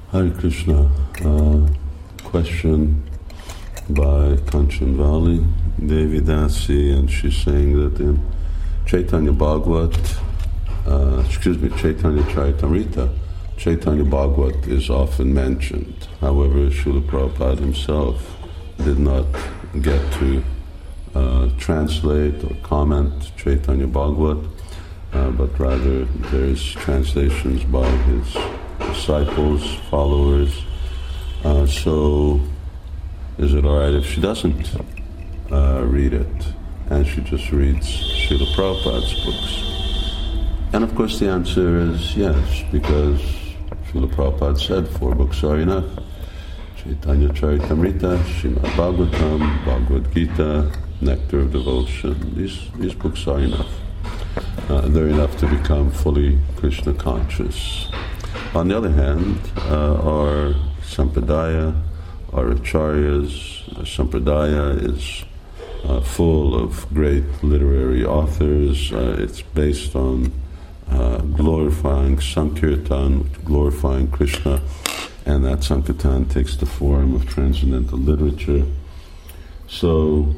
Hare Krishna. Question by Kanchan Valley Devi Dasi, and she's saying that in Chaitanya Bhagavat, Chaitanya Charitamrita, Chaitanya Bhagavat is often mentioned. However, Srila Prabhupada himself did not get to translate or comment Chaitanya Bhagavat, but rather there's translations by his disciples, followers. So is it all right if she doesn't read it and she just reads Srila Prabhupada's books? And of course the answer is yes, because Srila Prabhupada said 4 books are enough. Chaitanya Charitamrita, Srimad Bhagavatam, Bhagavad Gita, Nectar of Devotion. These books are enough. They're enough to become fully Krishna conscious. On the other hand, our Sampradaya, our Acharyas, Sampradaya is full of great literary authors. It's based on glorifying Sankirtan, glorifying Krishna, and that Sankirtan takes the form of transcendental literature. So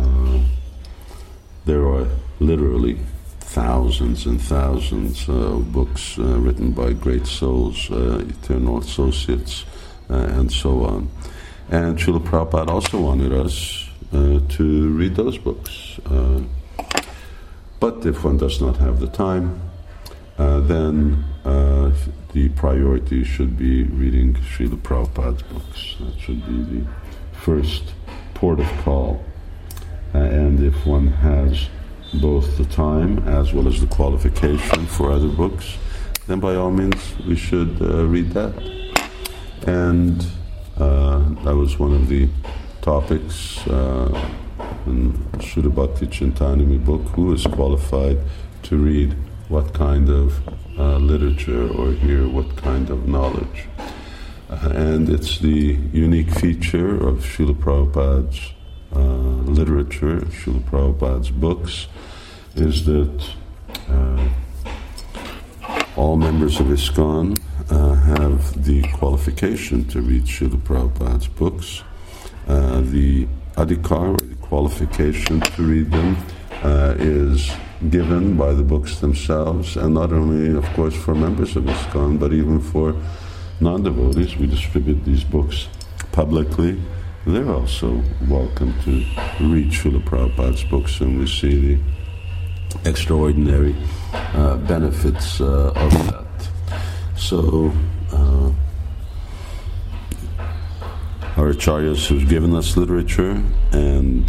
there are literally thousands and thousands of books written by great souls, eternal associates, and so on. And Srila Prabhupada also wanted us to read those books. But if one does not have the time, then the priority should be reading Srila Prabhupada's books. That should be the first port of call. And if one has both the time as well as the qualification for other books, then by all means we should read that. And that was one of the topics in Shuddha Bhakti Chintamani book, who is qualified to read what kind of literature or hear what kind of knowledge. And it's the unique feature of Srila Prabhupada's literature, Srila Prabhupada's books, is that all members of ISKCON have the qualification to read Srila Prabhupada's books. The adhikar, the qualification to read them, is given by the books themselves, and not only, of course, for members of ISKCON, but even for non-devotees. We distribute these books publicly. They're also welcome to read Srila Prabhupada's books, and we see the extraordinary benefits of that. So, our acharyas who've given us literature, and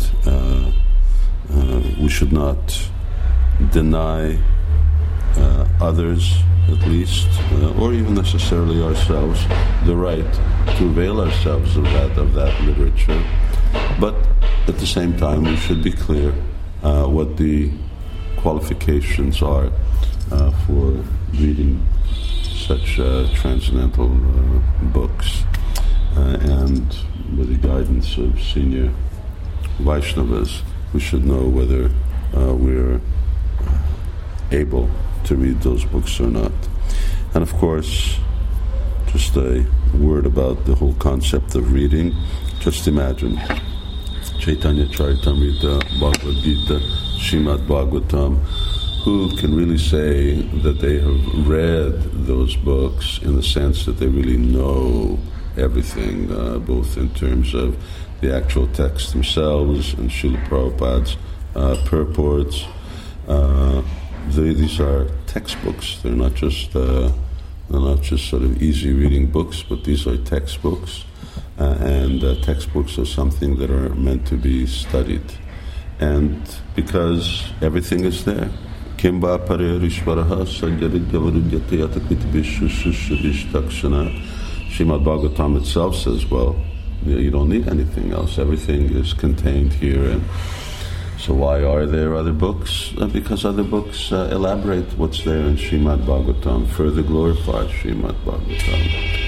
we should not deny others, at least, or even necessarily ourselves, the right to avail ourselves of that literature. But at the same time, we should be clear what the qualifications are for reading such transcendental books, and with the guidance of senior Vaishnavas, we should know whether we're able to read those books or not. And of course, just a word about the whole concept of reading. Just imagine Chaitanya Charitamrita, Bhagavad Gita, Srimad Bhagavatam. Who can really say that they have read those books in the sense that they really know everything, both in terms of the actual texts themselves and Srila Prabhupada's purports? These are textbooks. They're not just sort of easy reading books, but these are textbooks, and textbooks are something that are meant to be studied. And because everything is there. Kimba Parerishvaraha Sanjaridyavarudyate Yatakritibishushistakshana. Srimad Bhagavatam itself says, well, you don't need anything else. Everything is contained here. And so why are there other books? Because other books elaborate what's there in Srimad Bhagavatam, further glorify Srimad Bhagavatam.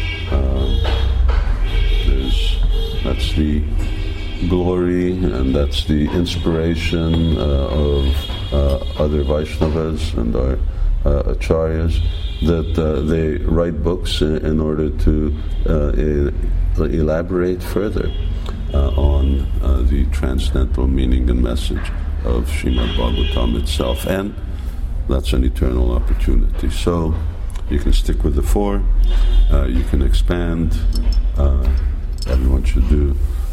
That's the glory, and that's the inspiration of other Vaishnavas and our acharyas, that they write books in order to elaborate further on the transcendental meaning and message of Srimad Bhagavatam itself, and that's an eternal opportunity. So you can stick with the 4, you can expand. Everyone should do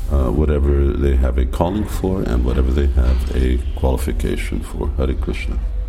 whatever they have a calling for and whatever they have a qualification for. Hare Krishna.